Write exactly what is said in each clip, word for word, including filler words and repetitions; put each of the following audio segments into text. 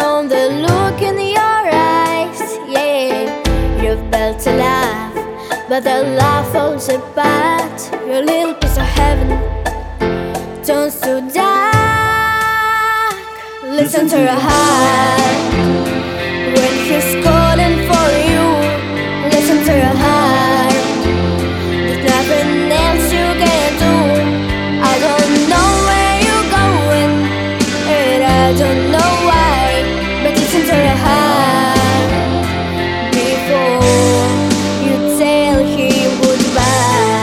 from the look in your eyes. Yeah, you've built a laugh, but the laugh falls apart. Your little piece of heaven turns to dark. Listen to your heart when he's calling for you. Listen to your heart. There's nothing else you can do. I don't know where you're going, and I don't know why, but listen to your heart before you tell him goodbye.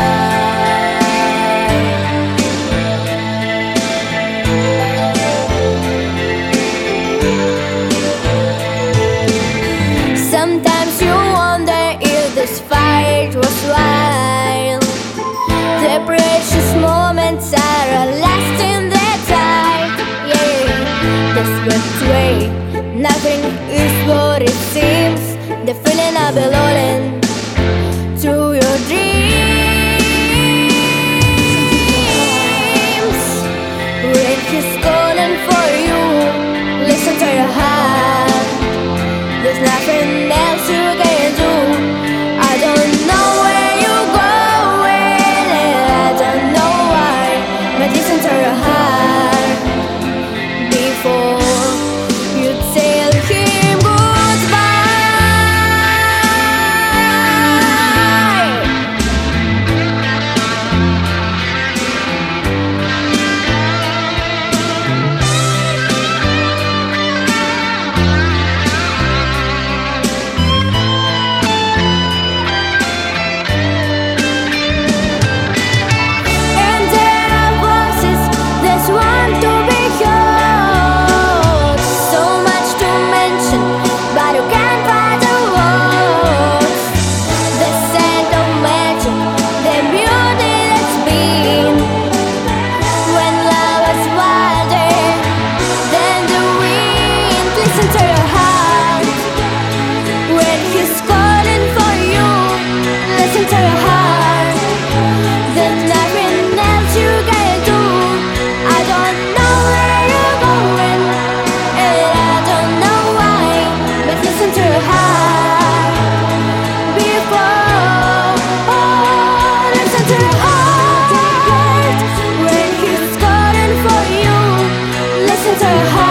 Sometimes you wonder if this fight was wild. The precious moments are lasting their time. Yeah, that's what's way. Nothing is what it seems. The feeling of belonging to your dreams. When he's calling for you, listen to your heart. There's nothing else you can do. I don't know where you're going, and I don't know why, but listen to your heart before you tell him goodbye. And there are voices that want to be heard. So much to mention, but you can't find the words. The scent of magic, the beauty that's been. When love was wilder than the wind. Listen to your heart when he's calling for you. Listen to your heart. There's nothing else you can do. I don't know where you're going, and I don't know why, but listen to your heart before. Oh, listen to your heart when he's calling for you. Listen to your heart.